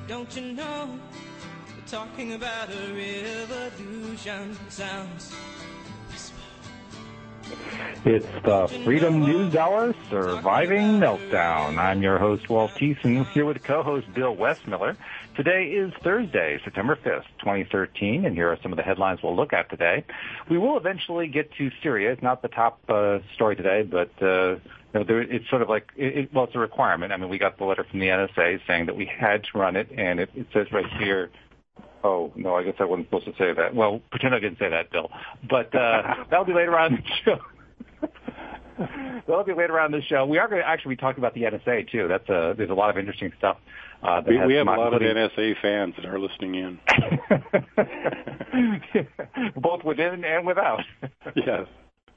Don't you know? We're talking about a revolution. Sounds It's the Freedom News Hour, Surviving Meltdown. I'm your host, Walt Thiessen, here with co-host Bill Westmiller. Today is Thursday, September 5th, 2013, and here are some of the headlines we'll look at today. We will eventually get to Syria. It's not the top story today, but it's sort of like, well, it's a requirement. I mean, we got the letter from the NSA saying that we had to run it, and it says right here, oh, no, I guess I wasn't supposed to say that. Well, pretend I didn't say that, Bill. But that'll be later on in the show. That'll be later on in the show. We are going to actually be talking about the NSA, too. There's a lot of interesting stuff. We have a lot of NSA fans that are listening in. Both within and without. Yes.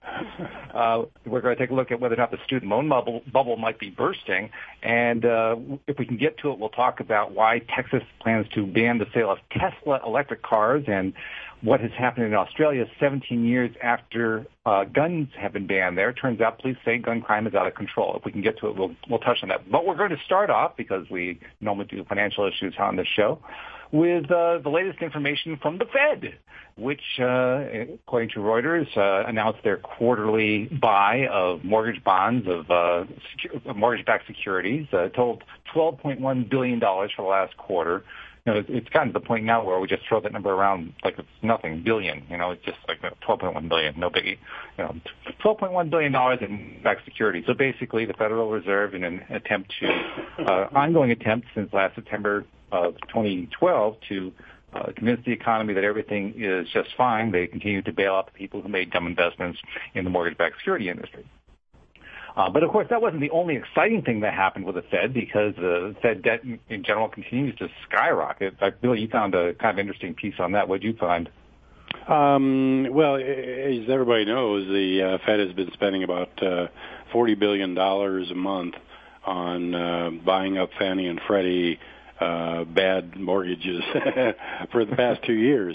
We're going to take a look at whether or not the student loan bubble might be bursting. And if we can get to it, we'll talk about why Texas plans to ban the sale of Tesla electric cars and what has happened in Australia 17 years after guns have been banned there. Turns out police say gun crime is out of control. If we can get to it, we'll touch on that. But we're going to start off, because we normally do financial issues on this show, with the latest information from the Fed, which, according to Reuters, announced their quarterly buy of mortgage bonds, of mortgage-backed securities, totaled $12.1 billion for the last quarter. You know, it's gotten to the point now where we just throw that number around like it's nothing, billion. You know, it's just like $12.1 billion, no biggie. You know, $12.1 billion in backed securities. So basically, the Federal Reserve, in an attempt to, ongoing attempt since last September of 2012 to convince the economy that everything is just fine, they continue to bail out the people who made dumb investments in the mortgage-backed security industry. But, of course, that wasn't the only exciting thing that happened with the Fed, because the Fed debt in general continues to skyrocket. Bill, you found a kind of interesting piece on that. What did you find? Well, as everybody knows, the Fed has been spending about $40 billion a month on buying up Fannie and Freddie bad mortgages for the past 2 years.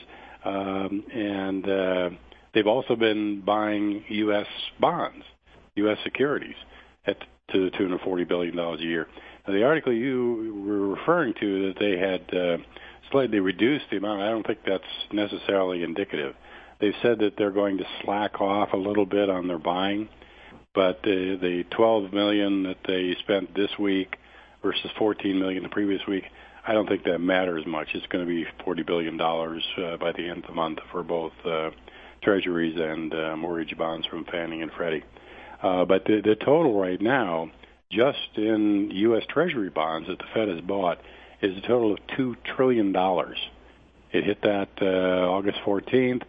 And they've also been buying U.S. bonds, U.S. securities, to the tune of $40 billion a year. Now, the article you were referring to, that they had slightly reduced the amount, I don't think that's necessarily indicative. They've said that they're going to slack off a little bit on their buying, but the $12 million that they spent this week versus $14 million the previous week, I don't think that matters much. It's going to be $40 billion by the end of the month for both treasuries and mortgage bonds from Fannie and Freddie. But the total right now, just in U.S. Treasury bonds that the Fed has bought, is a total of $2 trillion. It hit that August 14th,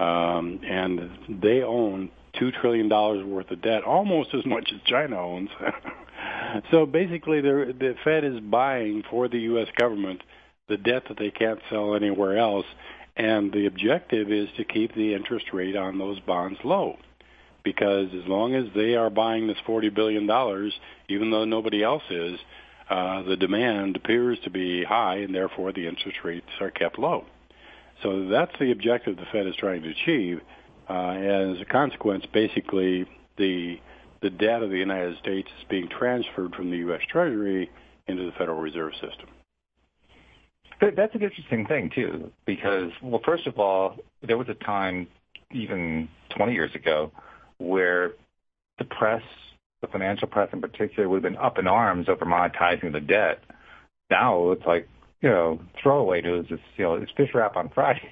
and they own $2 trillion worth of debt, almost as much as China owns. So basically, the Fed is buying for the U.S. government the debt that they can't sell anywhere else, and the objective is to keep the interest rate on those bonds low. Because as long as they are buying this $40 billion, even though nobody else is, the demand appears to be high, and therefore the interest rates are kept low. So that's the objective the Fed is trying to achieve. And as a consequence, basically, the debt of the United States is being transferred from the U.S. Treasury into the Federal Reserve System. That's an interesting thing, too, because, well, first of all, there was a time, even 20 years ago, where the press, the financial press in particular, would have been up in arms over monetizing the debt. Now it's like, you know, throwaway news. It's, you know, it's fish wrap on Friday.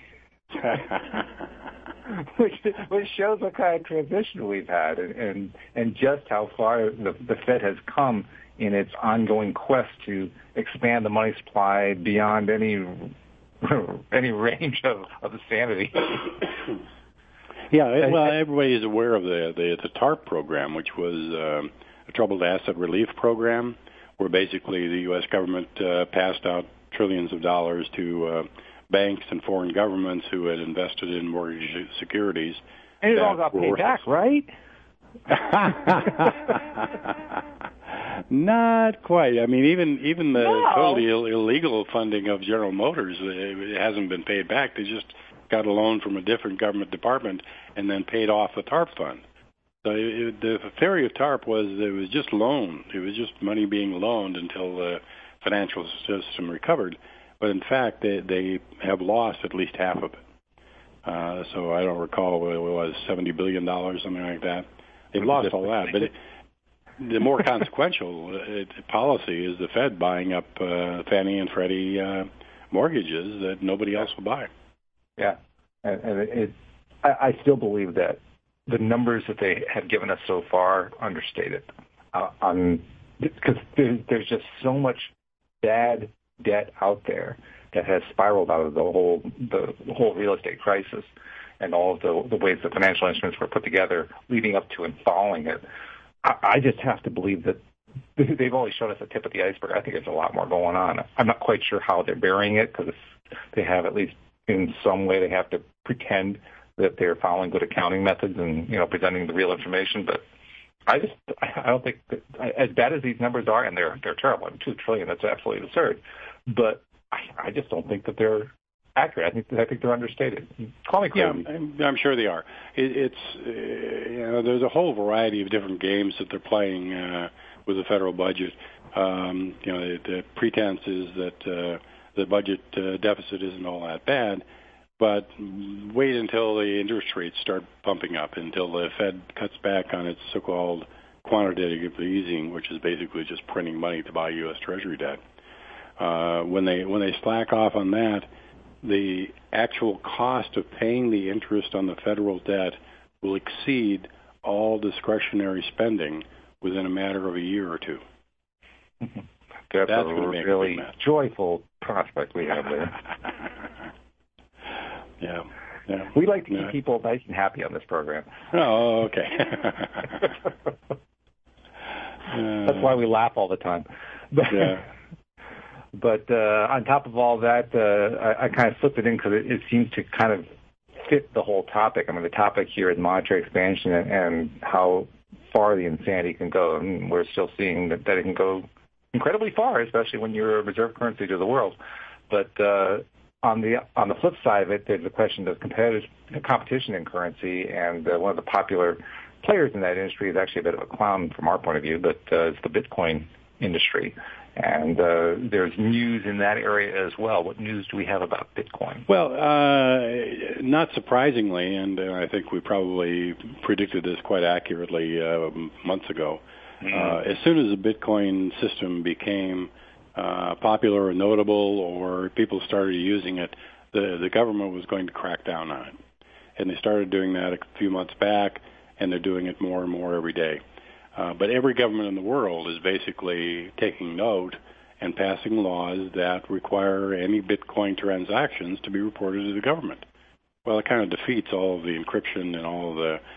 which shows what kind of transition we've had and just how far the Fed has come in its ongoing quest to expand the money supply beyond any range of the sanity. Yeah, well, everybody is aware of the TARP program, which was a troubled asset relief program, where basically the U.S. government passed out trillions of dollars to banks and foreign governments who had invested in mortgage securities. And it all got paid back, right? Not quite. I mean, even the totally illegal funding of General Motors, it hasn't been paid back. They just got a loan from a different government department and then paid off the TARP fund. So the theory of TARP was it was just loan. It was just money being loaned until the financial system recovered. but in fact they have lost at least half of it. So I don't recall what it was, $70 billion, something like that. They've lost all that, but the more consequential policy is the Fed buying up Fannie and Freddie mortgages that nobody else will buy. Yeah, and I still believe that the numbers that they have given us so far understated, because there's just so much bad debt out there that has spiraled out of the whole real estate crisis and all of the ways the financial instruments were put together leading up to and following it. I just have to believe that they've only shown us the tip of the iceberg. I think there's a lot more going on. I'm not quite sure how they're burying it, because they have, at least in some way, they have to pretend that they're following good accounting methods and, presenting the real information. But I don't think that, as bad as these numbers are, and they're terrible. $2 trillion, that's absolutely absurd. But I just don't think that they're accurate. I think they're understated. Call me crazy. Yeah, I'm sure they are. It's there's a whole variety of different games that they're playing with the federal budget. The pretense is that the budget deficit isn't all that bad, but wait until the interest rates start bumping up, until the Fed cuts back on its so-called quantitative easing, which is basically just printing money to buy U.S. Treasury debt. When they slack off on that, the actual cost of paying the interest on the federal debt will exceed all discretionary spending within a matter of a year or two. That's a really joyful prospect we have there. Yeah. We like to keep people nice and happy on this program. Oh, okay. That's why we laugh all the time. Yeah. But on top of all that, I kind of slipped it in because it seems to kind of fit the whole topic. I mean, the topic here is monetary expansion and how far the insanity can go. And we're still seeing that it can go incredibly far, especially when you're a reserve currency to the world. But on the flip side of it, there's the question of competition in currency, and one of the popular players in that industry is actually a bit of a clown from our point of view, but it's the Bitcoin industry. And there's news in that area as well. What news do we have about Bitcoin? Well, not surprisingly, and I think we probably predicted this quite accurately months ago, as soon as the Bitcoin system became popular or notable, or people started using it, the government was going to crack down on it. And they started doing that a few months back, and they're doing it more and more every day. But every government in the world is basically taking note and passing laws that require any Bitcoin transactions to be reported to the government. Well, it kind of defeats all of the encryption and all of the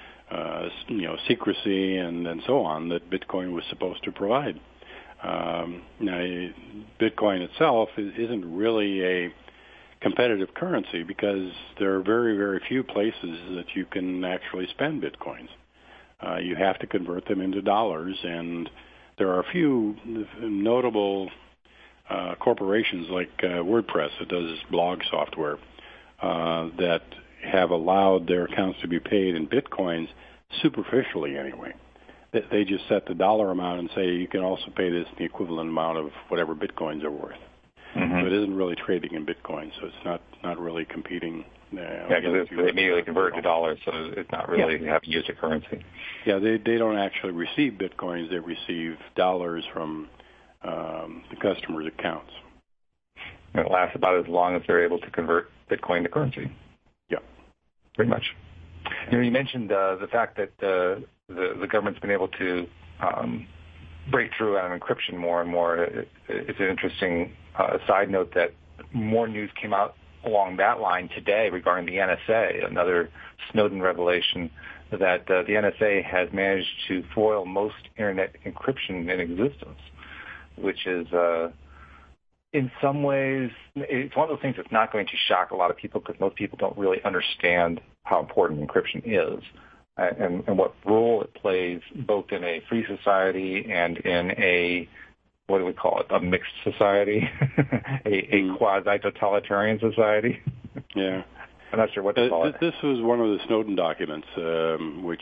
secrecy and so on that Bitcoin was supposed to provide. Now, Bitcoin itself isn't really a competitive currency because there are very, very few places that you can actually spend Bitcoins. You have to convert them into dollars, and there are a few notable corporations like WordPress that does blog software that have allowed their accounts to be paid in Bitcoins superficially anyway. They just set the dollar amount and say you can also pay this the equivalent amount of whatever Bitcoins are worth. Mm-hmm. So it isn't really trading in Bitcoin, so it's not really competing. Because they immediately convert to dollars, so it's not really having used a currency. Yeah, they don't actually receive Bitcoins. They receive dollars from the customer's accounts. And it lasts about as long as they're able to convert Bitcoin to currency. Yeah. Pretty much. You mentioned the fact that the government's been able to break through on encryption more and more. It's an interesting side note that more news came out along that line today regarding the NSA, another Snowden revelation that the NSA has managed to foil most Internet encryption in existence, which is, in some ways, it's one of those things that's not going to shock a lot of people because most people don't really understand how important encryption is and what role it plays both in a free society and in a, what do we call it, a mixed society, a quasi-totalitarian society. Yeah. I'm not sure what to call it. This was one of the Snowden documents, which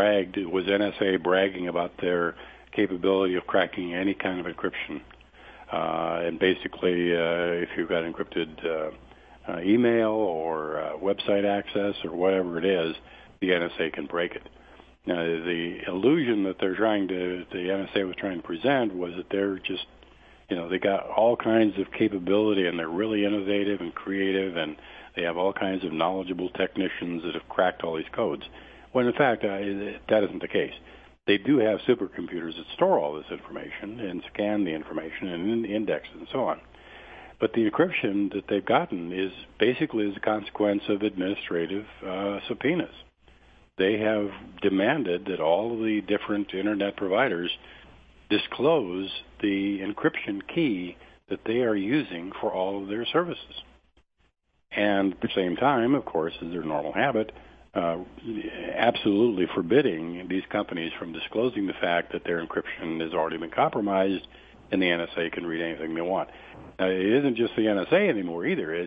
was NSA bragging about their capability of cracking any kind of encryption. And basically, if you've got encrypted email or website access or whatever it is, the NSA can break it. Now, the illusion that the NSA was trying to present was that they're just, they got all kinds of capability and they're really innovative and creative and they have all kinds of knowledgeable technicians that have cracked all these codes. When in fact, that isn't the case. They do have supercomputers that store all this information and scan the information and index it and so on. But the encryption that they've gotten is basically as a consequence of administrative subpoenas. They have demanded that all of the different internet providers disclose the encryption key that they are using for all of their services. And at the same time, of course, as their normal habit, absolutely forbidding these companies from disclosing the fact that their encryption has already been compromised and the NSA can read anything they want. It isn't just the NSA anymore either.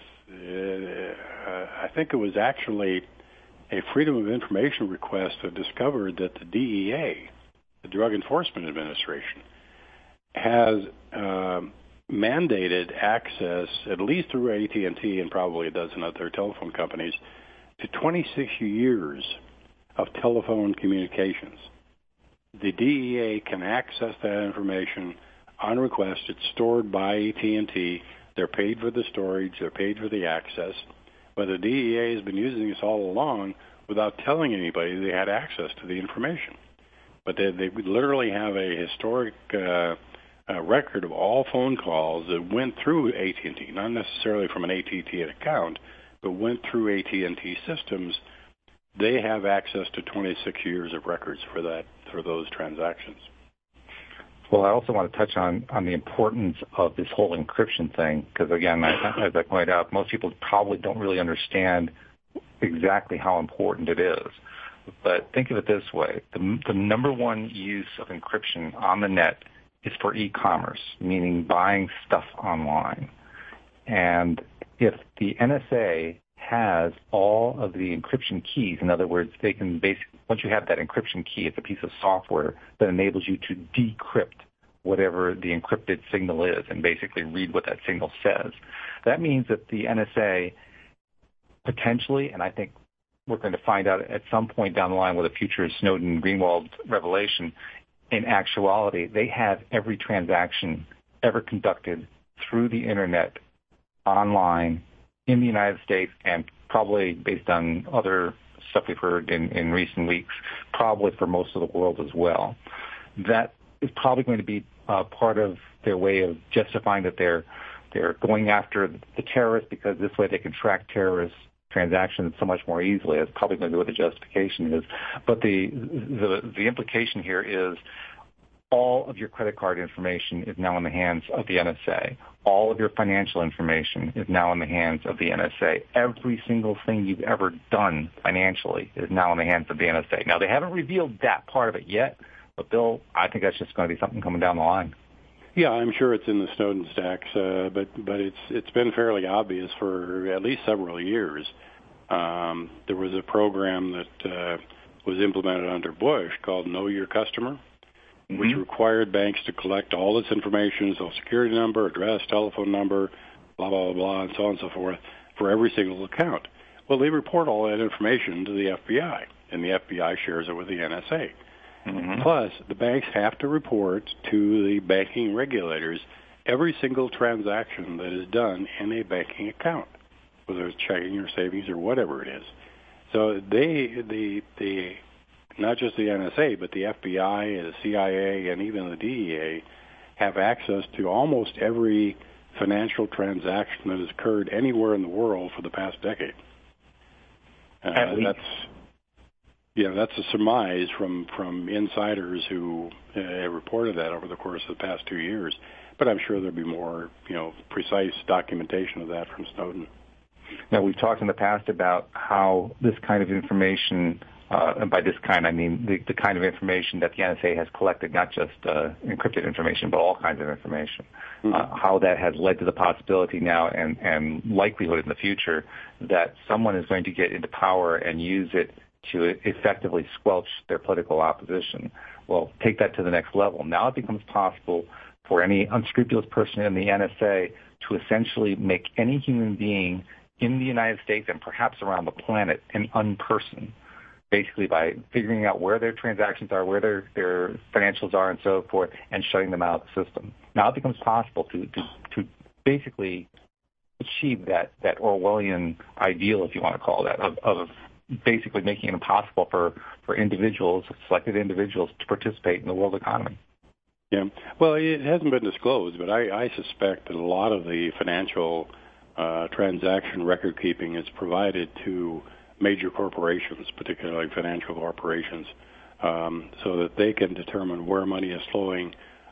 I think it was actually a Freedom of Information request that discovered that the DEA, the Drug Enforcement Administration, has mandated access, at least through AT&T and probably a dozen other telephone companies, to 26 years of telephone communications. The DEA can access that information on request. It's stored by AT&T. They're paid for the storage. They're paid for the access. But the DEA has been using this all along without telling anybody they had access to the information. But they literally have a historic record of all phone calls that went through AT&T, not necessarily from an AT&T account, but went through AT&T systems. They have access to 26 years of records for those transactions. Well, I also want to touch on the importance of this whole encryption thing, because again, as I pointed out, most people probably don't really understand exactly how important it is. But think of it this way. The number one use of encryption on the net is for e-commerce, meaning buying stuff online. And if the NSA has all of the encryption keys, in other words, they can basically, once you have that encryption key, it's a piece of software that enables you to decrypt whatever the encrypted signal is and basically read what that signal says. That means that the NSA potentially, and I think we're going to find out at some point down the line with a future Snowden-Greenwald revelation, in actuality, they have every transaction ever conducted through the Internet, online, in the United States, and probably based on other stuff we've heard in recent weeks, probably for most of the world as well. That is probably going to be part of their way of justifying that they're going after the terrorists, because this way they can track terrorist transactions so much more easily. That's probably going to be what the justification is. But the implication here is all of your credit card information is now in the hands of the NSA. All of your financial information is now in the hands of the NSA. Every single thing you've ever done financially is now in the hands of the NSA. Now, they haven't revealed that part of it yet, but Bill, I think that's just going to be something coming down the line. Yeah, I'm sure it's in the Snowden stacks, but it's been fairly obvious for at least several years. There was a program that was implemented under Bush called Know Your Customer, which required banks to collect all this information, Social Security number, address, telephone number, blah, blah, blah, and so on and so forth, for every single account. Well, they report all that information to the FBI, and the FBI shares it with the NSA. Plus, the banks have to report to the banking regulators every single transaction that is done in a banking account, whether it's checking or savings or whatever it is. So they not just the NSA, but the FBI, the CIA, and even the DEA have access to almost every financial transaction that has occurred anywhere in the world for the past decade. That's a surmise from insiders who reported that over the course of the past 2 years. But I'm sure there'll be more, precise documentation of that from Snowden. Now, we've talked in the past about how this kind of information, and by this kind I mean the kind of information that the NSA has collected, not just encrypted information, but all kinds of information, how that has led to the possibility now and likelihood in the future that someone is going to get into power and use it to effectively squelch their political opposition. Well, take that to the next level. Now it becomes possible for any unscrupulous person in the NSA to essentially make any human being in the United States and perhaps around the planet an unperson, basically by figuring out where their transactions are, where their financials are, and so forth, and shutting them out of the system. Now it becomes possible to basically achieve that Orwellian ideal, if you want to call that, of basically making it impossible for individuals, selected individuals, to participate in the world economy. Yeah. Well, it hasn't been disclosed, but I suspect that a lot of the financial transaction record keeping is provided to major corporations, particularly financial corporations, so that they can determine where money is flowing,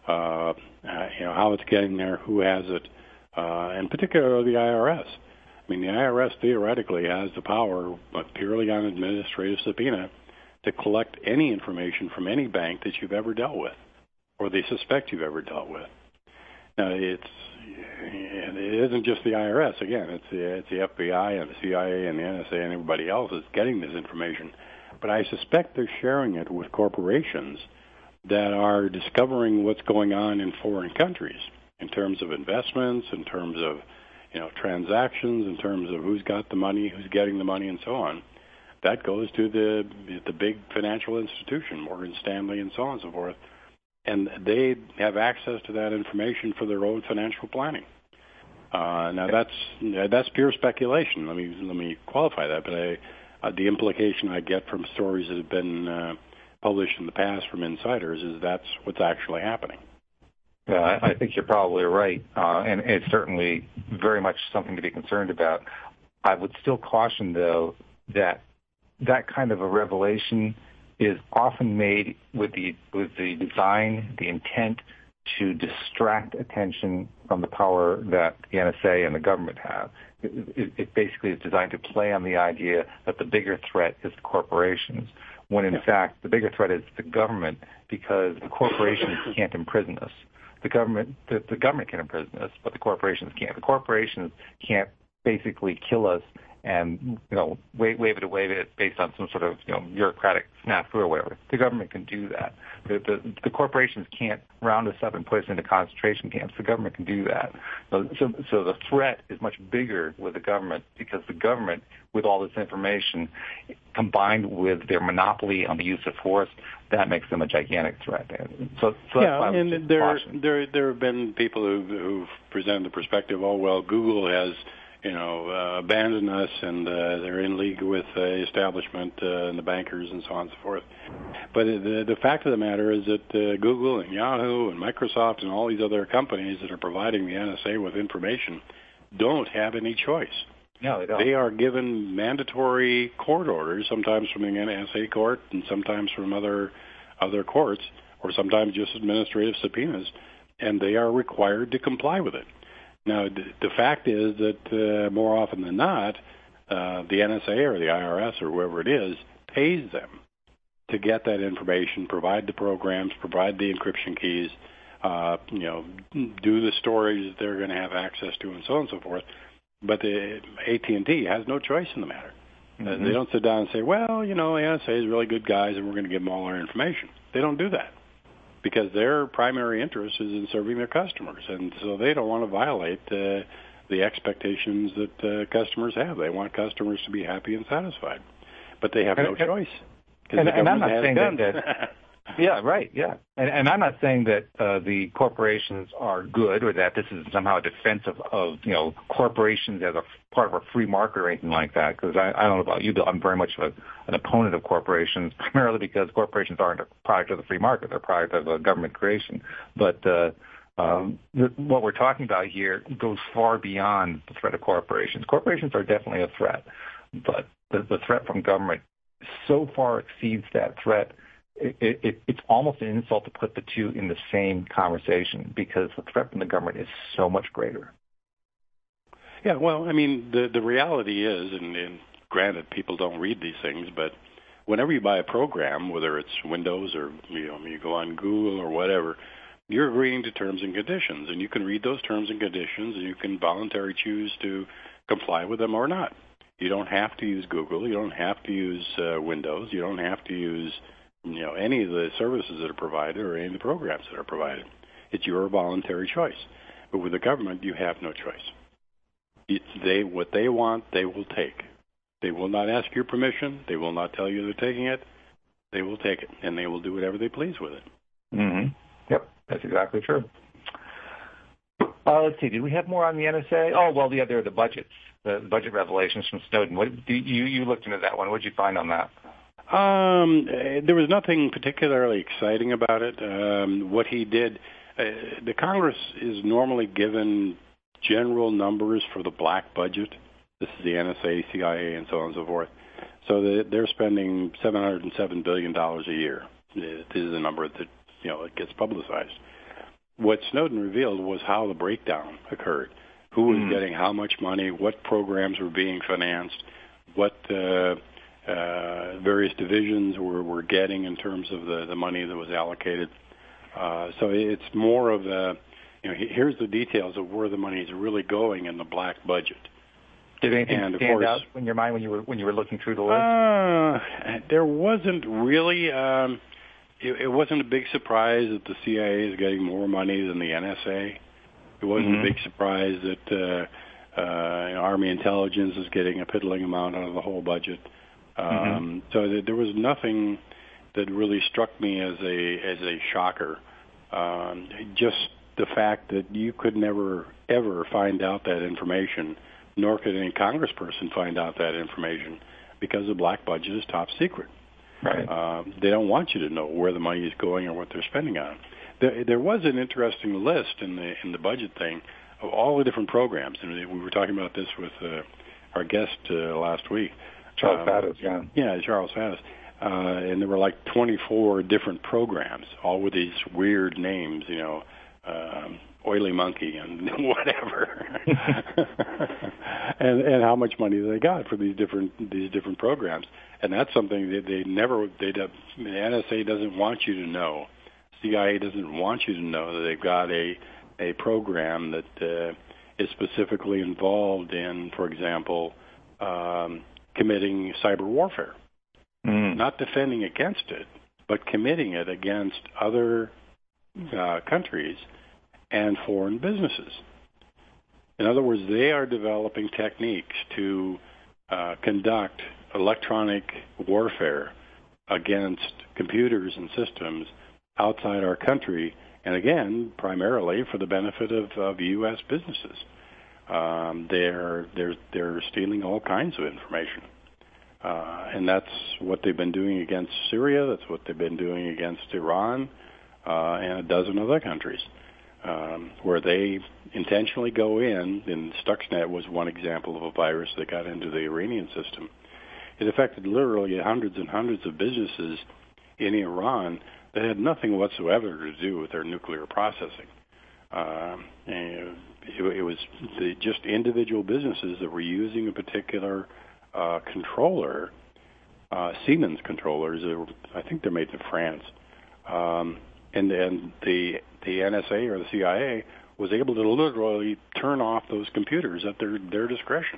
how it's getting there, who has it, and particularly the IRS. I mean, the IRS theoretically has the power, but purely on administrative subpoena, to collect any information from any bank that you've ever dealt with, or they suspect you've ever dealt with. Now, it isn't just the IRS. Again, it's the FBI and the CIA and the NSA and everybody else is getting this information. But I suspect they're sharing it with corporations that are discovering what's going on in foreign countries in terms of investments, in terms of transactions, in terms of who's got the money, who's getting the money, and so on. That goes to the big financial institution, Morgan Stanley, and so on and so forth. And they have access to that information for their own financial planning. Now that's pure speculation. Let me qualify that. But the implication I get from stories that have been published in the past from insiders is that's what's actually happening. Yeah, I think you're probably right, and it's certainly very much something to be concerned about. I would still caution, though, that kind of a revelation is often made with the design, the intent to distract attention from the power that the NSA and the government have. It basically is designed to play on the idea that the bigger threat is the corporations, when in fact the bigger threat is the government, because the corporations can't imprison us. The government can imprison us, but the corporations can't. The corporations can't basically kill us and wave it based on some sort of bureaucratic snafu or whatever. The government can do that. The corporations can't round us up and put us into concentration camps. The government can do that. So the threat is much bigger with the government, because the government, with all this information, combined with their monopoly on the use of force, that makes them a gigantic threat. So yeah, and there have been people who've presented the perspective, oh well, Google has abandoned us, and they're in league with the establishment and the bankers and so on and so forth. But the fact of the matter is that Google and Yahoo and Microsoft and all these other companies that are providing the NSA with information don't have any choice. No, they don't. They are given mandatory court orders, sometimes from the NSA court and sometimes from other courts, or sometimes just administrative subpoenas, and they are required to comply with it. Now, the fact is that more often than not, the NSA or the IRS or whoever it is pays them to get that information, provide the programs, provide the encryption keys, do the storage that they're going to have access to, and so on and so forth. But the AT&T has no choice in the matter. Mm-hmm. They don't sit down and say, well, the NSA is really good guys and we're going to give them all our information. They don't do that, because their primary interest is in serving their customers, and so they don't want to violate the expectations that customers have. They want customers to be happy and satisfied, but they have no choice. And I'm not saying that yeah, right, yeah. And I'm not saying that the corporations are good, or that this is somehow a defense of corporations as a part of a free market or anything like that, because I don't know about you, Bill. I'm very much an opponent of corporations, primarily because corporations aren't a product of the free market. They're a product of a government creation. But what we're talking about here goes far beyond the threat of corporations. Corporations are definitely a threat, but the threat from government so far exceeds that threat. It's almost an insult to put the two in the same conversation, because the threat from the government is so much greater. Yeah, well, I mean, the reality is, and granted, people don't read these things, but whenever you buy a program, whether it's Windows or you go on Google or whatever, you're agreeing to terms and conditions, and you can read those terms and conditions, and you can voluntarily choose to comply with them or not. You don't have to use Google. You don't have to use Windows. You don't have to use any of the services that are provided or any of the programs that are provided. It's your voluntary choice. But with the government, you have no choice. What they want, they will take. They will not ask your permission. They will not tell you they're taking it. They will take it, and they will do whatever they please with it. Mm-hmm. Yep, that's exactly true. Let's see. Did we have more on the NSA? Oh, well, there are the budgets, the budget revelations from Snowden. You looked into that one. What did you find on that? There was nothing particularly exciting about it. What he did, the Congress is normally given general numbers for the black budget. This is the NSA, CIA, and so on and so forth. So they're spending $707 billion a year. This is a number that it gets publicized. What Snowden revealed was how the breakdown occurred. Who was getting how much money, what programs were being financed, what various divisions were getting in terms of the money that was allocated. So it's more of here's the details of where the money is really going in the black budget. Did anything stand out in your mind when you were looking through the list? There wasn't really. It wasn't a big surprise that the CIA is getting more money than the NSA. It wasn't a big surprise that Army intelligence is getting a piddling amount out of the whole budget. So there was nothing that really struck me as a shocker. Just the fact that you could never ever find out that information, nor could any congressperson find out that information, because the black budget is top secret. Right. They don't want you to know where the money is going or what they're spending on. There was an interesting list in the budget thing of all the different programs, and we were talking about this with our guest last week, Charles Faddis. Yeah, Charles Faddis, and there were like 24 different programs, all with these weird names, Oily Monkey and whatever, and how much money they got for these different programs. And that's something that the NSA doesn't want you to know. CIA doesn't want you to know that they've got a program that is specifically involved in, for example, committing cyber warfare. Not defending against it, but committing it against other countries and foreign businesses. In other words, they are developing techniques to conduct electronic warfare against computers and systems outside our country, and again, primarily for the benefit of U.S. businesses. They're stealing all kinds of information, and that's what they've been doing against Syria. That's what they've been doing against Iran and a dozen other countries, where they intentionally go in. And Stuxnet was one example of a virus that got into the Iranian system. It affected literally hundreds and hundreds of businesses in Iran that had nothing whatsoever to do with their nuclear processing. And it was just individual businesses that were using a particular controller, Siemens controllers. I think they're made in France. And the NSA or the CIA was able to literally turn off those computers at their discretion.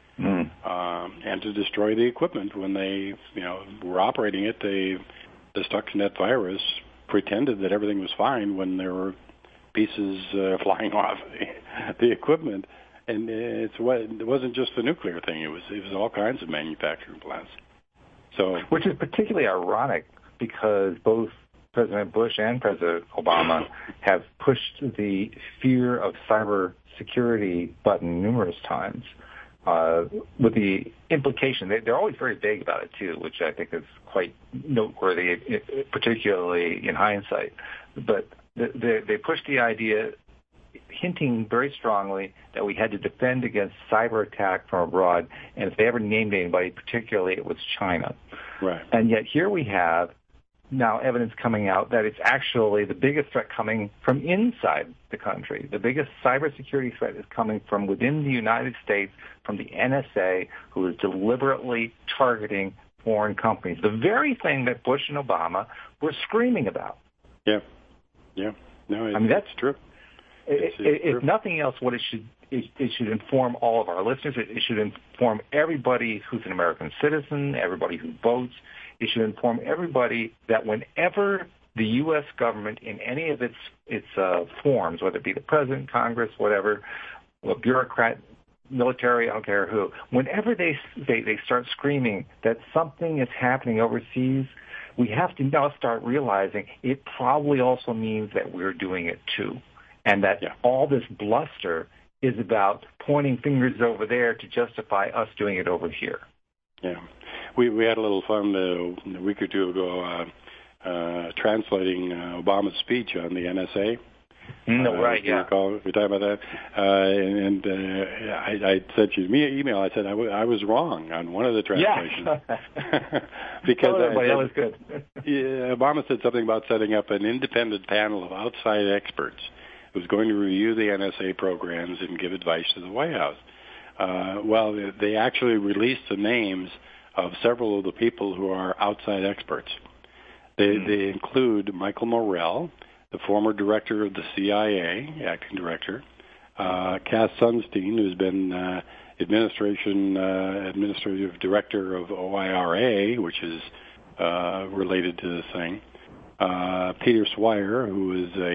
And to destroy the equipment when they, were operating it. The Stuxnet virus pretended that everything was fine when there were pieces flying off the equipment, and it wasn't just the nuclear thing. It was all kinds of manufacturing plants. So, which is particularly ironic because both President Bush and President Obama have pushed the fear of cyber security button numerous times. With the implication, they're always very vague about it too, which I think is quite noteworthy, particularly in hindsight. But they pushed the idea, hinting very strongly that we had to defend against cyber attack from abroad, and if they ever named anybody, particularly it was China. Right. And yet here we have now evidence coming out that it's actually the biggest threat coming from inside the country. The biggest cybersecurity threat is coming from within the United States, from the NSA, who is deliberately targeting foreign companies. The very thing that Bush and Obama were screaming about. Yeah. No, that's true. If nothing else, what it should inform all of our listeners. It should inform everybody who's an American citizen, everybody who votes. It should inform everybody that whenever the U.S. government in any of its forms, whether it be the president, Congress, whatever, a bureaucrat, military, I don't care who, whenever they start screaming that something is happening overseas, we have to now start realizing it probably also means that we're doing it too. And that all this bluster is about pointing fingers over there to justify us doing it over here. Yeah. We had a little fun a week or two ago translating Obama's speech on the NSA. Right, yeah. Recall, we talking about that, I sent you an email. I said I was wrong on one of the translations. Yeah. Because that was good. Obama said something about setting up an independent panel of outside experts who was going to review the NSA programs and give advice to the White House. Well, they actually released the names of several of the people who are outside experts. They include Michael Morrell, the former director of the CIA, acting director, Cass Sunstein, who's been administrative director of OIRA, which is related to this thing, Peter Swire, who is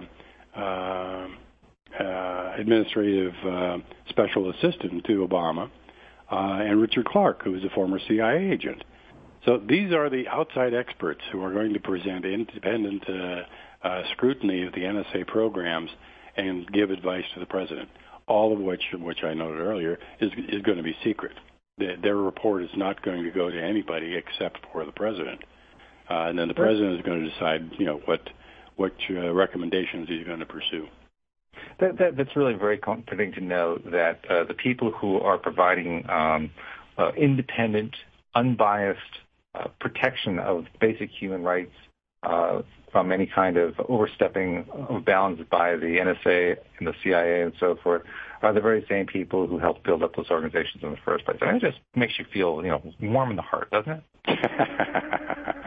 a administrative special assistant to Obama, and Richard Clark, who is a former CIA agent. So these are the outside experts who are going to present independent scrutiny of the NSA programs and give advice to the president, all of which I noted earlier, is going to be secret. Their report is not going to go to anybody except for the president. And then the president is going to decide, what recommendations he's going to pursue. That's really very comforting to know that the people who are providing independent, unbiased protection of basic human rights from any kind of overstepping of bounds by the NSA and the CIA and so forth are the very same people who helped build up those organizations in the first place. And it just makes you feel, warm in the heart, doesn't it?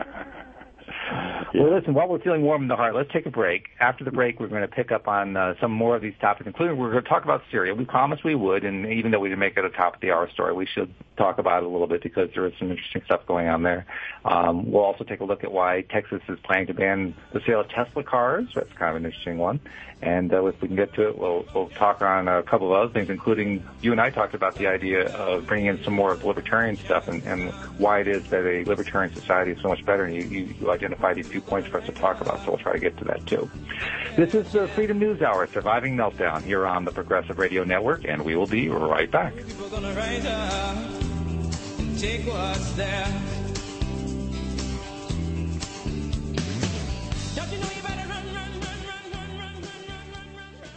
Well, listen, while we're feeling warm in the heart, let's take a break. After the break, we're going to pick up on some more of these topics, including we're going to talk about Syria. We promised we would, and even though we didn't make it a top-of-the-hour story, we should talk about it a little bit because there is some interesting stuff going on there. We'll also take a look at why Texas is planning to ban the sale of Tesla cars. That's kind of an interesting one. And if we can get to it, we'll talk on a couple of other things, including you and I talked about the idea of bringing in some more libertarian stuff and why it is that a libertarian society is so much better. And you identified a few points for us to talk about, so we'll try to get to that too. This is the Freedom News Hour, Surviving Meltdown, here on the Progressive Radio Network, and we will be right back. People are gonna rise up and take what's theirs. Don't you know you better run, run, run, run, run, run, run, run, run, run,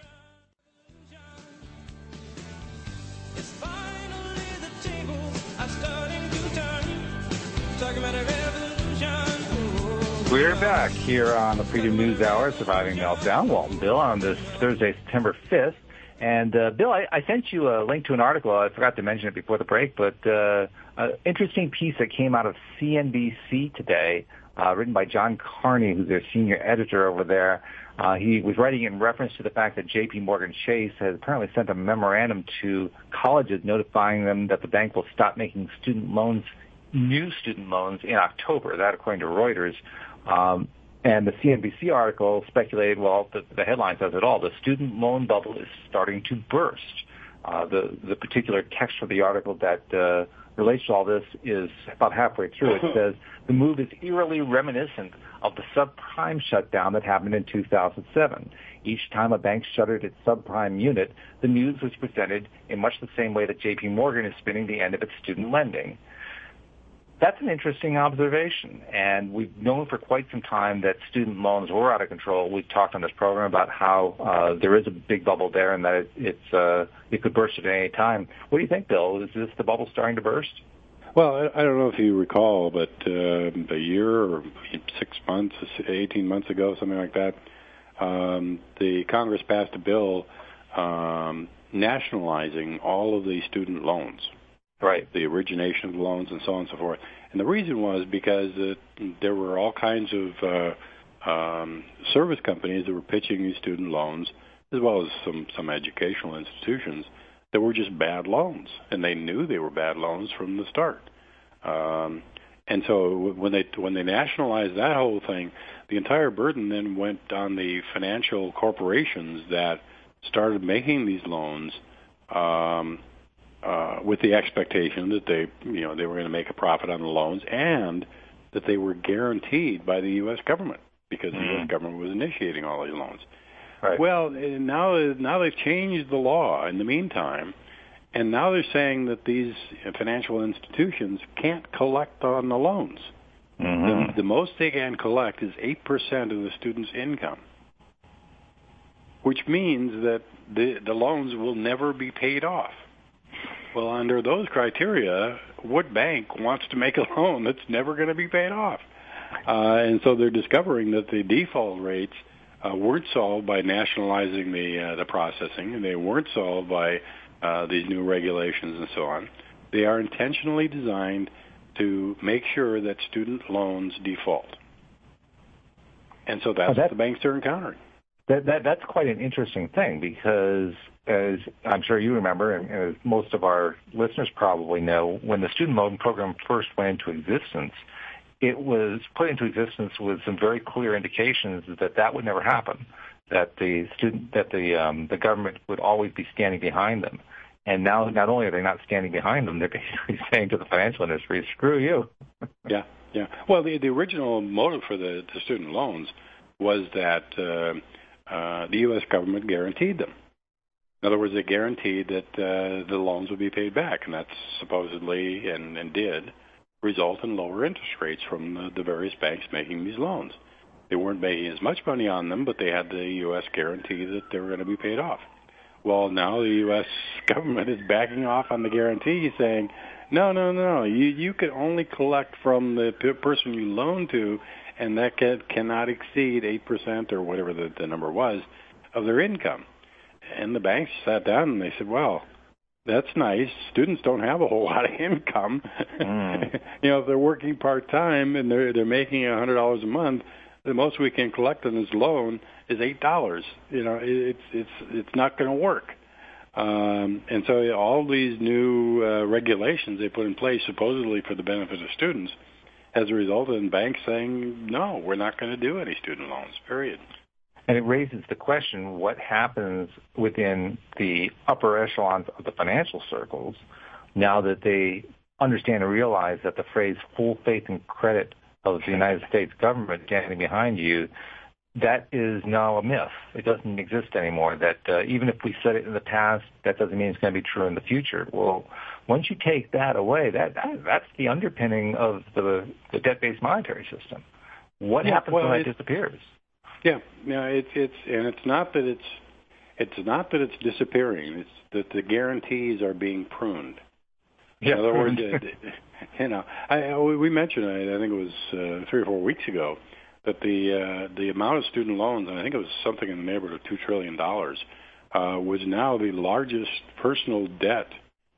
it's finally the tables are starting to turn. Talking about a revolution. We're back here on the Freedom News Hour, Surviving Meltdown. Walton Bill on this Thursday, September 5th. And, Bill, I sent you a link to an article. I forgot to mention it before the break, but an interesting piece that came out of CNBC today, written by John Carney, who's their senior editor over there. He was writing in reference to the fact that J.P. Morgan Chase has apparently sent a memorandum to colleges notifying them that the bank will stop making new student loans in October. That, according to Reuters. And the CNBC article speculated, the headline says it all, the student loan bubble is starting to burst. The particular text of the article that relates to all this is about halfway through. It says, the move is eerily reminiscent of the subprime shutdown that happened in 2007. Each time a bank shuttered its subprime unit, the news was presented in much the same way that J.P. Morgan is spinning the end of its student lending. That's an interesting observation, and we've known for quite some time that student loans were out of control. We've talked on this program about how there is a big bubble there and that it could burst at any time. What do you think, Bill? Is this the bubble starting to burst? Well, I don't know if you recall, but a year or 6 months, 18 months ago, something like that, the Congress passed a bill nationalizing all of the student loans. Right. The origination of the loans and so on and so forth. And the reason was because there were all kinds of service companies that were pitching these student loans, as well as some educational institutions, that were just bad loans. And they knew they were bad loans from the start. And so when they nationalized that whole thing, the entire burden then went on the financial corporations that started making these loans with the expectation that they were going to make a profit on the loans and that they were guaranteed by the U.S. government because the U.S. government was initiating all these loans. Right. Well, now they've changed the law in the meantime, and now they're saying that these financial institutions can't collect on the loans. The most they can collect is 8% of the student's income, which means that the loans will never be paid off. Well, under those criteria, what bank wants to make a loan that's never going to be paid off? And so they're discovering that the default rates weren't solved by nationalizing the processing, and they weren't solved by these new regulations and so on. They are intentionally designed to make sure that student loans default. And so that's what the banks are encountering. That's quite an interesting thing because, as I'm sure you remember, and as most of our listeners probably know, when the student loan program first went into existence, it was put into existence with some very clear indications that would never happen, that the government would always be standing behind them. And now, not only are they not standing behind them, they're basically saying to the financial industry, "Screw you." Yeah. Well, the original motive for the student loans was that the U.S. government guaranteed them. In other words, they guaranteed that the loans would be paid back, and that's supposedly and did result in lower interest rates from the various banks making these loans. They weren't making as much money on them, but they had the U.S. guarantee that they were going to be paid off. Well, now the U.S. government is backing off on the guarantee, saying, no, you can only collect from the person you loan to, and that cannot exceed 8% or whatever the number was of their income. And the banks sat down and they said, well, that's nice. Students don't have a whole lot of income. If they're working part-time and they're making $100 a month, the most we can collect on this loan is $8. It's not going to work. And so all these new regulations they put in place supposedly for the benefit of students has resulted in banks saying, no, we're not going to do any student loans, period. And it raises the question, what happens within the upper echelons of the financial circles now that they understand and realize that the phrase full faith and credit of the United States government standing behind you, that is now a myth. It doesn't exist anymore. That even if we said it in the past, that doesn't mean it's going to be true in the future. Well, once you take that away, that's the underpinning of the debt-based monetary system. What happens when that disappears? Yeah, it's not that it's disappearing. It's that the guarantees are being pruned. In other words, we mentioned, I think it was 3 or 4 weeks ago, that the amount of student loans, and I think it was something in the neighborhood of $2 trillion, was now the largest personal debt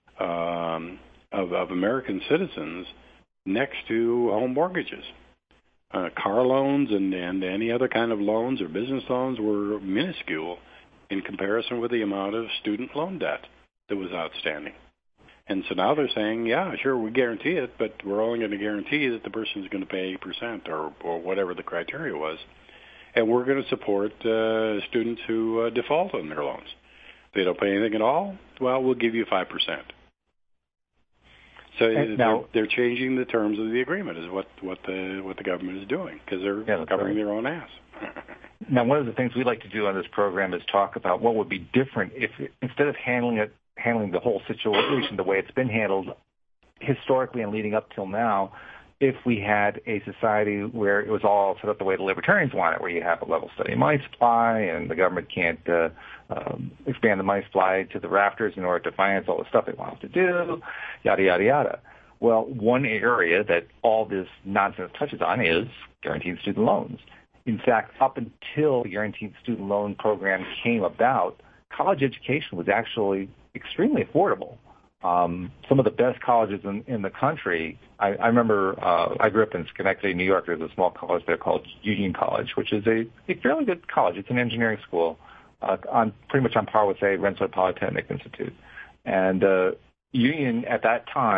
of American citizens next to home mortgages. Car loans and any other kind of loans or business loans were minuscule in comparison with the amount of student loan debt that was outstanding. And so now they're saying, yeah, sure, we guarantee it, but we're only going to guarantee that the person is going to pay 8% or whatever the criteria was. And we're going to support students who default on their loans. If they don't pay anything at all, well, we'll give you 5%. So they're changing the terms of the agreement is what the government is doing because they're covering their own ass. Now, one of the things we like to do on this program is talk about what would be different if instead of handling the whole situation the way it's been handled historically and leading up till now, if we had a society where it was all set up the way the libertarians want it, where you have a level steady money supply and the government can't expand the money supply to the rafters in order to finance all the stuff it wants to do, yada, yada, yada. Well, one area that all this nonsense touches on is guaranteed student loans. In fact, up until the guaranteed student loan program came about, college education was actually extremely affordable. Some of the best colleges in the country, I remember I grew up in Schenectady, New York. There's a small college there called Union College, which is a fairly good college. It's an engineering school pretty much on par with, say, Rensselaer Polytechnic Institute. And Union at that time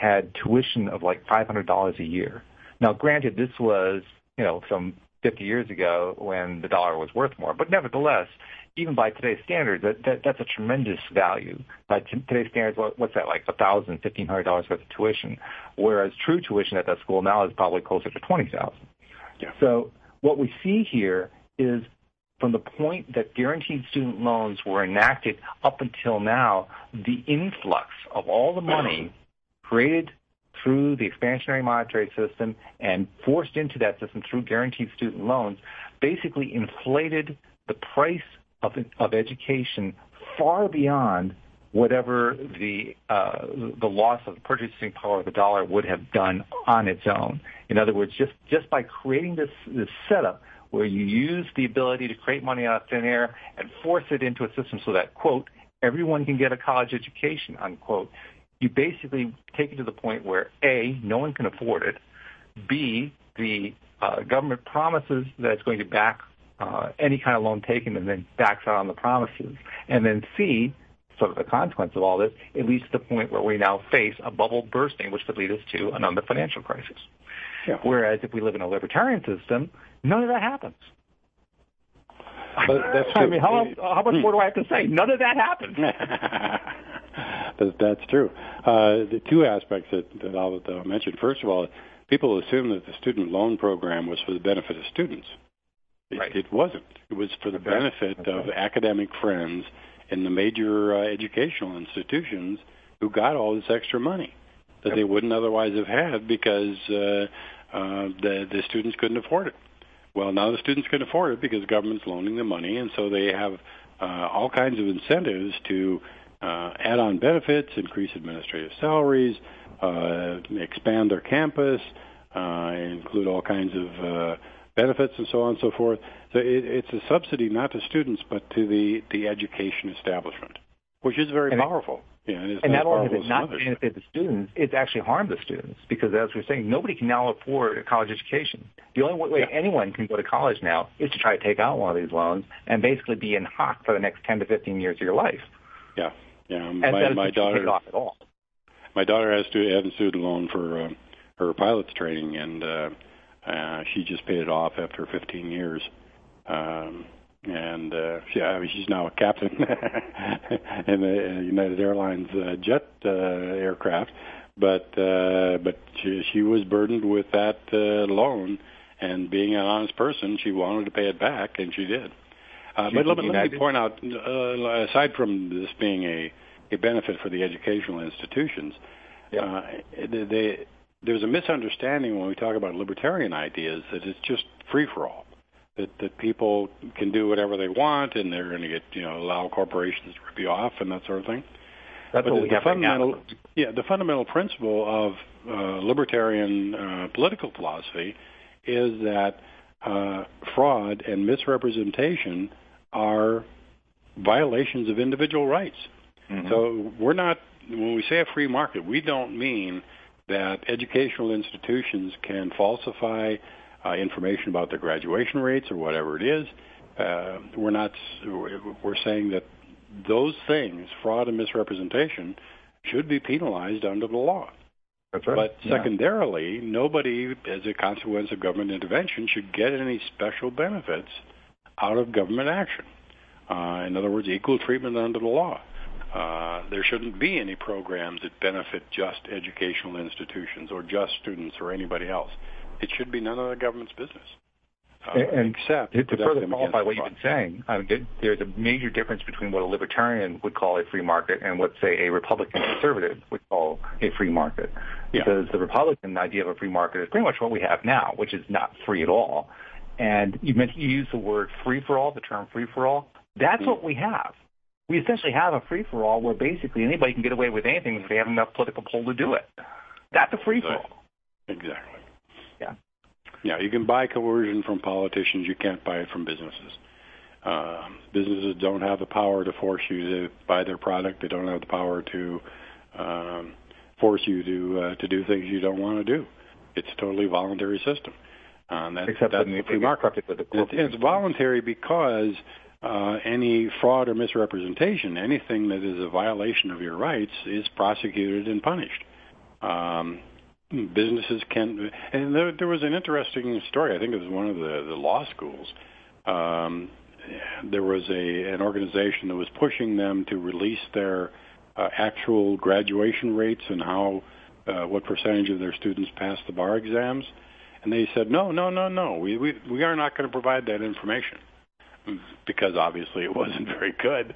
had tuition of like $500 a year. Now, granted, this was, some 50 years ago when the dollar was worth more, but nevertheless, even by today's standards, that's a tremendous value. By today's standards, what's that, like $1,000, $1,500 worth of tuition, whereas true tuition at that school now is probably closer to $20,000. Yeah. So what we see here is from the point that guaranteed student loans were enacted up until now, the influx of all the money created through the expansionary monetary system and forced into that system through guaranteed student loans basically inflated the price of education far beyond whatever the loss of purchasing power of the dollar would have done on its own. In other words, just by creating this setup where you use the ability to create money out of thin air and force it into a system so that, quote, everyone can get a college education, unquote, you basically take it to the point where, A, no one can afford it, B, the government promises that it's going to back any kind of loan taken and then backs out on the promises. And then C, sort of the consequence of all this, it leads to the point where we now face a bubble bursting, which could lead us to another financial crisis. Yeah. Whereas if we live in a libertarian system, none of that happens. But that's I mean, how much more do I have to say? None of that happens. That's true. The two aspects that I'll mention. First of all, people assume that the student loan program was for the benefit of students. Right. It wasn't. It was for the benefit of academic friends in the major educational institutions who got all this extra money that they wouldn't otherwise have had because the students couldn't afford it. Well, now the students can afford it because the government's loaning them money, and so they have all kinds of incentives to add on benefits, increase administrative salaries, expand their campus, include all kinds of benefits and so on and so forth. So it's a subsidy not to students but to the education establishment, which is very powerful. And not only has it not benefited the students, it's actually harmed the students because, as we're saying, nobody can now afford a college education. The only way anyone can go to college now is to try to take out one of these loans and basically be in hock for the next 10 to 15 years of your life. Yeah. My daughter off at all. My daughter has to have a student loan for her pilot's training, and she just paid it off after 15 years. She's now a captain in the United Airlines jet aircraft, but she was burdened with that loan, and being an honest person, she wanted to pay it back, and she did. But let me point out, aside from this being a benefit for the educational institutions, there's a misunderstanding when we talk about libertarian ideas that it's just free for all. That people can do whatever they want, and they're going to get, allow corporations to rip you off and that sort of thing. That's what we have now. The fundamental principle of libertarian political philosophy is that fraud and misrepresentation are violations of individual rights. Mm-hmm. So when we say a free market, we don't mean that educational institutions can falsify information about their graduation rates or whatever it is. We're saying that those things, fraud and misrepresentation, should be penalized under the law. That's right. But secondarily, nobody, as a consequence of government intervention, should get any special benefits out of government action. In other words, equal treatment under the law. There shouldn't be any programs that benefit just educational institutions or just students or anybody else. It should be none of the government's business. Except to further qualify what you've been saying, there's a major difference between what a libertarian would call a free market and what, say, a Republican conservative would call a free market. Because the Republican idea of a free market is pretty much what we have now, which is not free at all. And you use the word free-for-all, the term free-for-all. That's what we have. We essentially have a free-for-all where basically anybody can get away with anything if they have enough political pull to do it. That's a free-for-all. Exactly. Yeah. Yeah, you can buy coercion from politicians. You can't buy it from businesses. Businesses don't have the power to force you to buy their product. They don't have the power to force you to do things you don't want to do. It's a totally voluntary system. That's the free market. It's voluntary because any fraud or misrepresentation, anything that is a violation of your rights, is prosecuted and punished. Businesses can, and there was an interesting story. I think it was one of the law schools. There was an organization that was pushing them to release their actual graduation rates and how what percentage of their students passed the bar exams, and they said no, we are not going to provide that information because obviously it wasn't very good.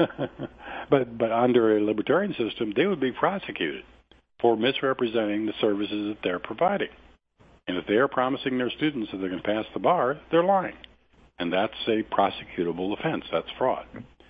but under a libertarian system, they would be prosecuted for misrepresenting the services that they're providing. And if they are promising their students that they're going to pass the bar, they're lying. And that's a prosecutable offense. That's fraud.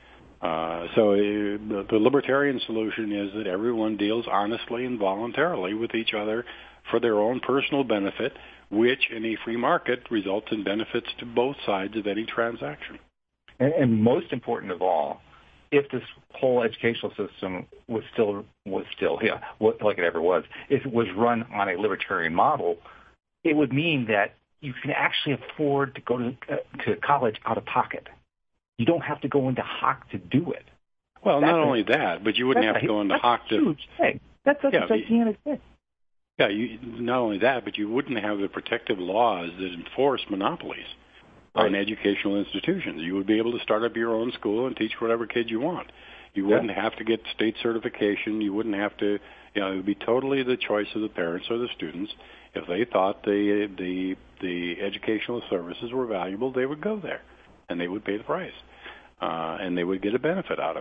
So the libertarian solution is that everyone deals honestly and voluntarily with each other for their own personal benefit, which in a free market results in benefits to both sides of any transaction. And most important of all, if this whole educational system was still like it ever was, if it was run on a libertarian model, it would mean that you can actually afford to go to college out of pocket. You don't have to go into Hawk to do it. Well, not only that, but you wouldn't have to go into Hawk to. That's a huge thing. That's a gigantic thing. Yeah, not only that, but you wouldn't have the protective laws that enforce monopolies on educational institutions. You would be able to start up your own school and teach whatever kid you want. You wouldn't have to get state certification. You wouldn't have to, it would be totally the choice of the parents or the students. If they thought the educational services were valuable, they would go there, and they would pay the price, and they would get a benefit out of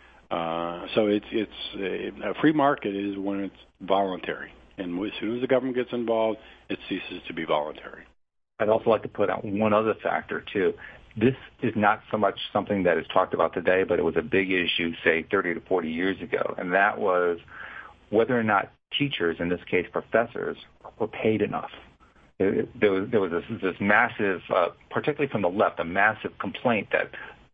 it. So it's a free market is when it's voluntary, and as soon as the government gets involved, it ceases to be voluntary. I'd also like to put out one other factor, too. This is not so much something that is talked about today, but it was a big issue, say, 30 to 40 years ago, and that was whether or not teachers, in this case professors, were paid enough. There was this massive, particularly from the left, a massive complaint that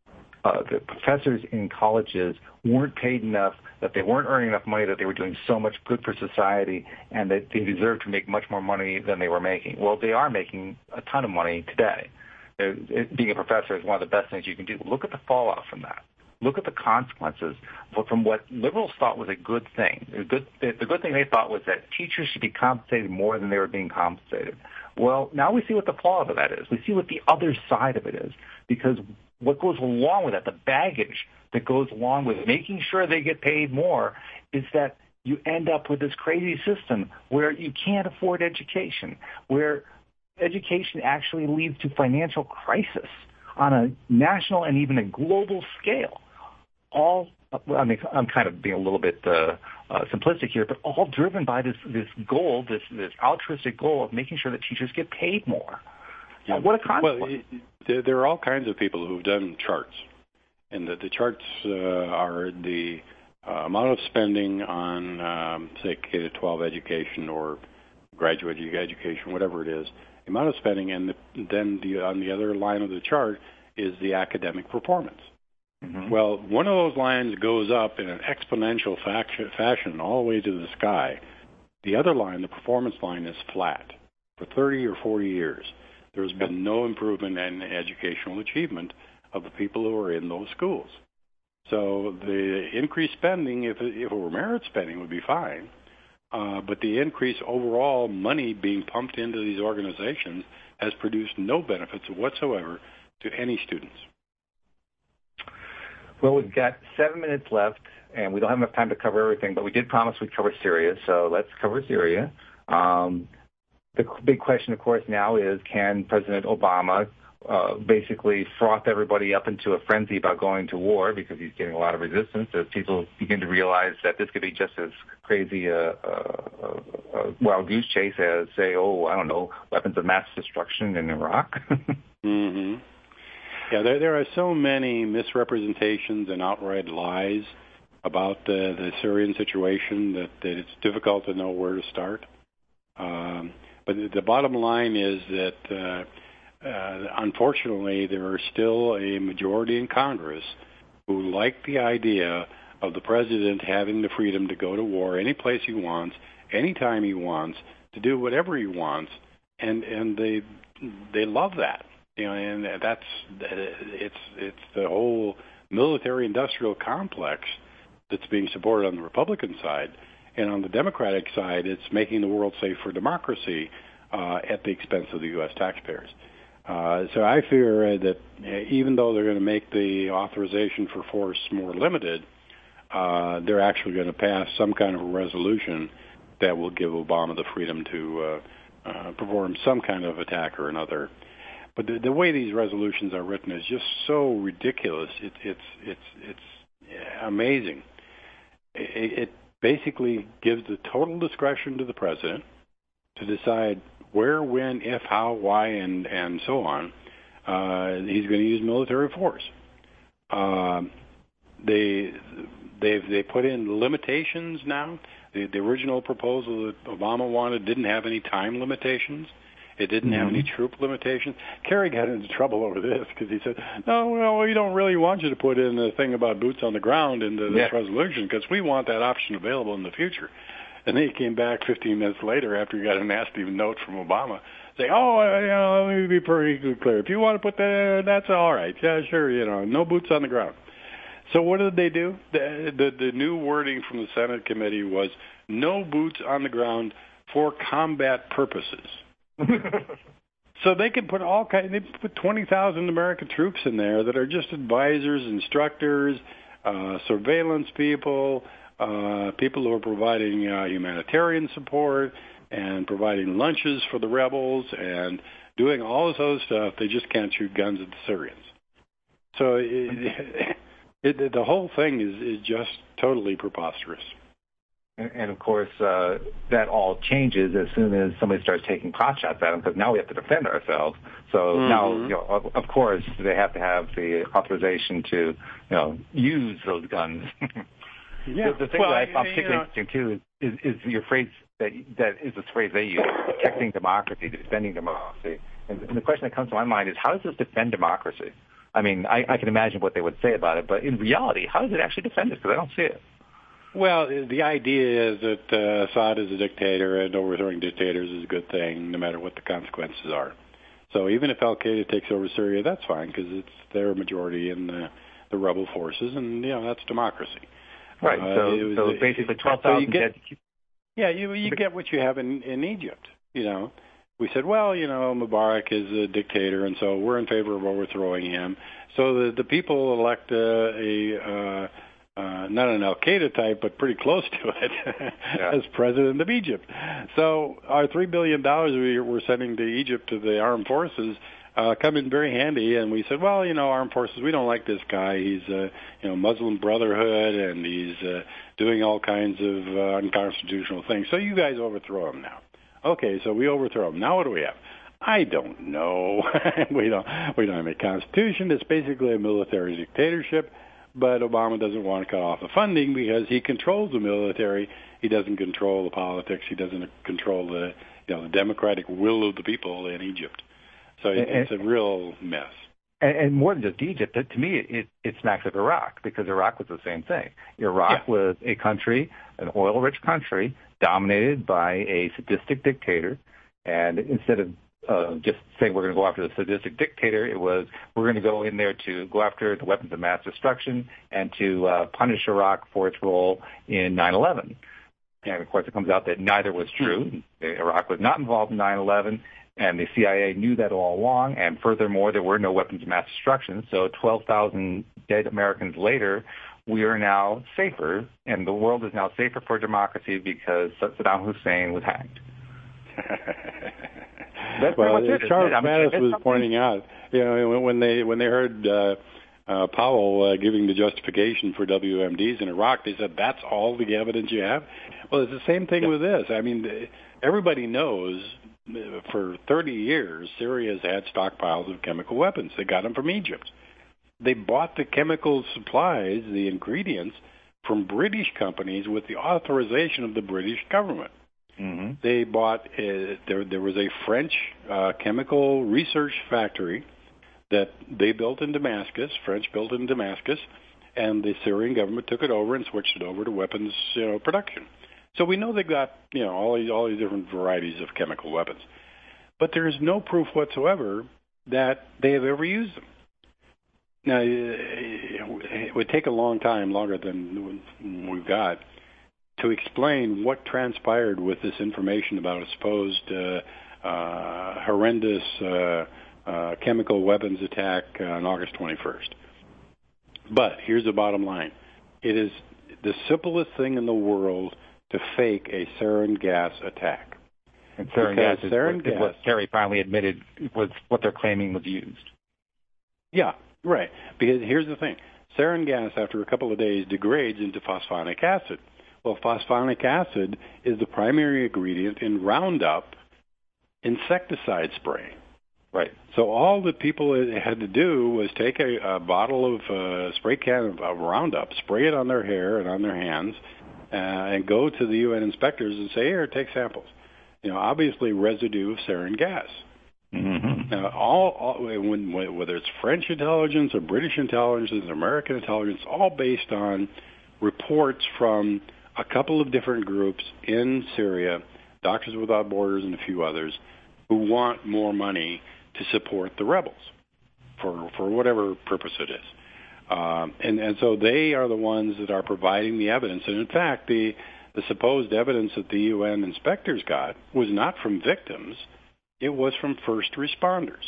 the professors in colleges weren't paid enough, that they weren't earning enough money, that they were doing so much good for society, and that they deserved to make much more money than they were making. Well, they are making a ton of money today. Being a professor is one of the best things you can do. Look at the fallout from that. Look at the consequences from what liberals thought was a good thing. The good thing they thought was that teachers should be compensated more than they were being compensated. Well, now we see what the fallout of that is. We see what the other side of it is, because what goes along with that, the baggage that goes along with making sure they get paid more, is that you end up with this crazy system where you can't afford education, where education actually leads to financial crisis on a national and even a global scale. I'm kind of being a little bit simplistic here, but all driven by this goal, this altruistic goal of making sure that teachers get paid more. Yeah. What a consequence. Well, there are all kinds of people who've done charts, and the charts are the amount of spending on, say, K-12 education or graduate education, whatever it is, the amount of spending, and then on the other line of the chart is the academic performance. Mm-hmm. Well, one of those lines goes up in an exponential fashion all the way to the sky. The other line, the performance line, is flat. For 30 or 40 years, there's been no improvement in educational achievement of the people who are in those schools. So the increased spending, if it were merit spending, would be fine. But the increased overall money being pumped into these organizations has produced no benefits whatsoever to any students. Well, we've got 7 minutes left, and we don't have enough time to cover everything, but we did promise we'd cover Syria, so let's cover Syria. The big question, of course, now is, can President Obama basically froth everybody up into a frenzy about going to war, because he's getting a lot of resistance as people begin to realize that this could be just as crazy a wild goose chase as, say, weapons of mass destruction in Iraq. Mm-hmm. Yeah, there are so many misrepresentations and outright lies about the Syrian situation that it's difficult to know where to start. But the bottom line is that unfortunately, there are still a majority in Congress who like the idea of the president having the freedom to go to war any place he wants, anytime he wants, to do whatever he wants, and they love that. And it's the whole military-industrial complex that's being supported on the Republican side, And on the Democratic side, it's making the world safe for democracy at the expense of the U.S. taxpayers. So I fear that even though they're going to make the authorization for force more limited, they're actually going to pass some kind of a resolution that will give Obama the freedom to perform some kind of attack or another. But the way these resolutions are written is just so ridiculous. It's amazing. It basically gives the total discretion to the president to decide where, when, if, how, why, and so on. He's going to use military force. They put in limitations now. The original proposal that Obama wanted didn't have any time limitations. It didn't have any troop limitations. Kerry got into trouble over this because he said, no, well, we don't really want you to put in the thing about boots on the ground into this resolution because we want that option available in the future. And then he came back 15 minutes later after he got a nasty note from Obama saying, let me be pretty clear. If you want to put that, that's all right. Yeah, sure, no boots on the ground. So what did they do? The new wording from the Senate committee was no boots on the ground for combat purposes. So they can put they put 20,000 American troops in there that are just advisors, instructors, surveillance people, people who are providing humanitarian support and providing lunches for the rebels and doing all this other stuff. They just can't shoot guns at the Syrians. So the whole thing is just totally preposterous. And of course, that all changes as soon as somebody starts taking pot shots at them, because now we have to defend ourselves. So now, of course, they have to have the authorization to, use those guns. Yeah. The thing that I'm particularly interested too is your phrase that is the phrase they use: protecting democracy, defending democracy. And the question that comes to my mind is, how does this defend democracy? I mean, I can imagine what they would say about it, but in reality, how does it actually defend it? Because I don't see it. Well, the idea is that Assad is a dictator, and overthrowing dictators is a good thing, no matter what the consequences are. So even if Al-Qaeda takes over Syria, that's fine, because it's their majority in the rebel forces, and, that's democracy. Right, so basically 12,000 dead. Yeah, you get what you have in Egypt, We said, well, Mubarak is a dictator, and so we're in favor of overthrowing him. So the people elect not an Al-Qaeda type, but pretty close to it, as president of Egypt. So our $3 billion we're sending to Egypt to the armed forces come in very handy. And we said, well, armed forces, we don't like this guy. He's, Muslim Brotherhood, and he's doing all kinds of unconstitutional things. So you guys overthrow him now. Okay, so we overthrow him. Now what do we have? I don't know. we don't have a constitution. It's basically a military dictatorship. But Obama doesn't want to cut off the funding because he controls the military. He doesn't control the politics. He doesn't control the democratic will of the people in Egypt. So it's a real mess. And more than just Egypt, to me, it smacks of Iraq, because Iraq was the same thing. Iraq was a country, an oil-rich country, dominated by a sadistic dictator. And instead of just saying we're going to go after the sadistic dictator, it was we're going to go in there to go after the weapons of mass destruction and to punish Iraq for its role in 9/11. And of course, it comes out that neither was true. Iraq was not involved in 9/11, and the CIA knew that all along. And furthermore, there were no weapons of mass destruction. So 12,000 dead Americans later, we are now safer, and the world is now safer for democracy because Saddam Hussein was hanged. That's well, Charles Mattis was pointing out, when they heard Powell giving the justification for WMDs in Iraq, they said, that's all the evidence you have? Well, it's the same thing with this. I mean, everybody knows for 30 years Syria has had stockpiles of chemical weapons. They got them from Egypt. They bought the chemical supplies, the ingredients, from British companies with the authorization of the British government. Mm-hmm. They bought, there was a French chemical research factory that they built in Damascus, French built in Damascus, and the Syrian government took it over and switched it over to weapons production. So we know they've got all these different varieties of chemical weapons. But there is no proof whatsoever that they have ever used them. Now, it would take a long time, longer than we've got, to explain what transpired with this information about a supposed horrendous chemical weapons attack on August 21st. But here's the bottom line. It is the simplest thing in the world to fake a sarin gas attack. And sarin gas is what Kerry finally admitted was what they're claiming was used. Yeah, right. Because here's the thing. Sarin gas, after a couple of days, degrades into phosphonic acid. Well, phosphonic acid is the primary ingredient in Roundup insecticide spray. Right. So all that people had to do was take a bottle of spray can of Roundup, spray it on their hair and on their hands, and go to the UN inspectors and say, here, take samples. Obviously residue of sarin gas. Mm-hmm. Now, whether it's French intelligence or British intelligence or American intelligence, all based on reports from a couple of different groups in Syria, Doctors Without Borders and a few others, who want more money to support the rebels for whatever purpose it is. And so they are the ones that are providing the evidence. And in fact, the supposed evidence that the UN inspectors got was not from victims. It was from first responders.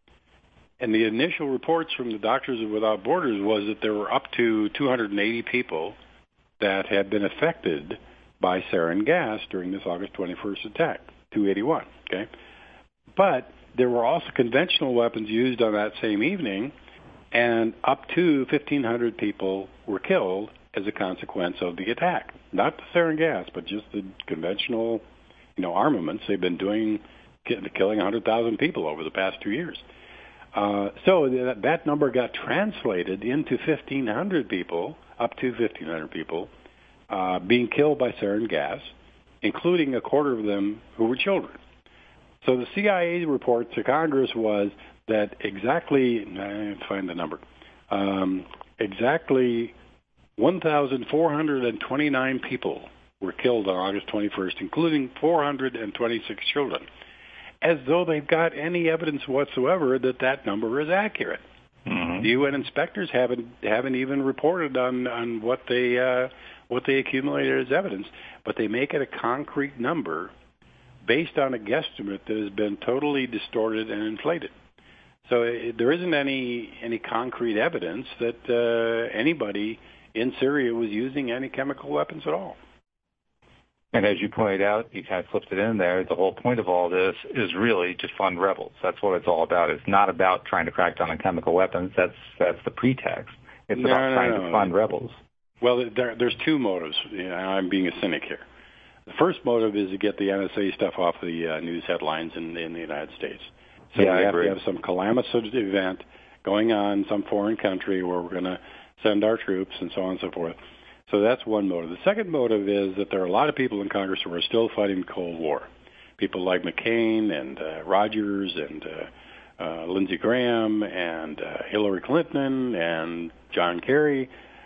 And the initial reports from the Doctors Without Borders was that there were up to 280 people that had been affected by sarin gas during this August 21st attack, 281, okay? But there were also conventional weapons used on that same evening, and up to 1,500 people were killed as a consequence of the attack. Not the sarin gas, but just the conventional, armaments they've been doing, killing 100,000 people over the past 2 years. So that number got translated into 1,500 people, up to 1,500 people, being killed by sarin gas, including a quarter of them who were children. So the CIA report to Congress was that exactly 1,429 people were killed on August 21st, including 426 children, as though they've got any evidence whatsoever that number is accurate. Mm-hmm. The UN inspectors haven't even reported on what they accumulated as evidence, but they make it a concrete number based on a guesstimate that has been totally distorted and inflated. So there isn't any concrete evidence that anybody in Syria was using any chemical weapons at all. And as you pointed out, you kind of slipped it in there, the whole point of all this is really to fund rebels. That's what it's all about. It's not about trying to crack down on chemical weapons. That's the pretext. It's about trying to fund rebels. Well, there's two motives. I'm being a cynic here. The first motive is to get the NSA stuff off the news headlines in the United States. So yeah, we have to have some calamitous event going on in some foreign country where we're going to send our troops and so on and so forth. So that's one motive. The second motive is that there are a lot of people in Congress who are still fighting the Cold War. People like McCain and Rogers and Lindsey Graham and Hillary Clinton and John Kerry.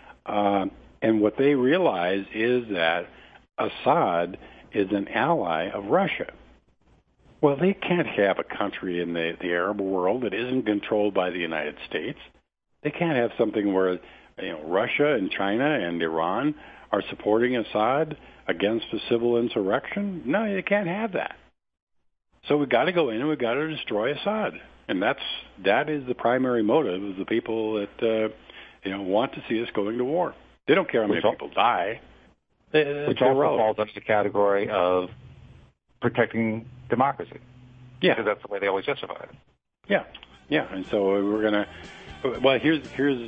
And what they realize is that Assad is an ally of Russia. Well, they can't have a country in the Arab world that isn't controlled by the United States. They can't have something where Russia and China and Iran are supporting Assad against a civil insurrection. No, they can't have that. So we've got to go in and we've got to destroy Assad. And that is the primary motive of the people that want to see us going to war. They don't care how many people die. Which also falls under the category of protecting democracy. Yeah. Because that's the way they always justify it. Yeah. Yeah. And so we're going to... Well, here's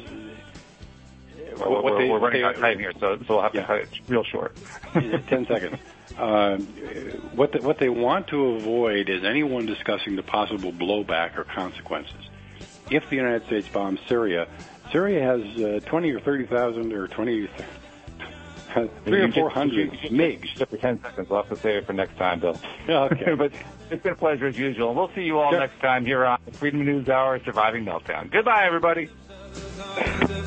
we're running out of time here, so we'll have to cut it real short. 10 seconds. What they want to avoid is anyone discussing the possible blowback or consequences. If the United States bombs Syria has 20 or 30,000 or 3 or 400 MiGs. For 10 seconds. We'll have to save it for next time, Bill. Okay. But it's been a pleasure as usual. We'll see you all next time here on Freedom News Hour, Surviving Meltdown. Goodbye, everybody.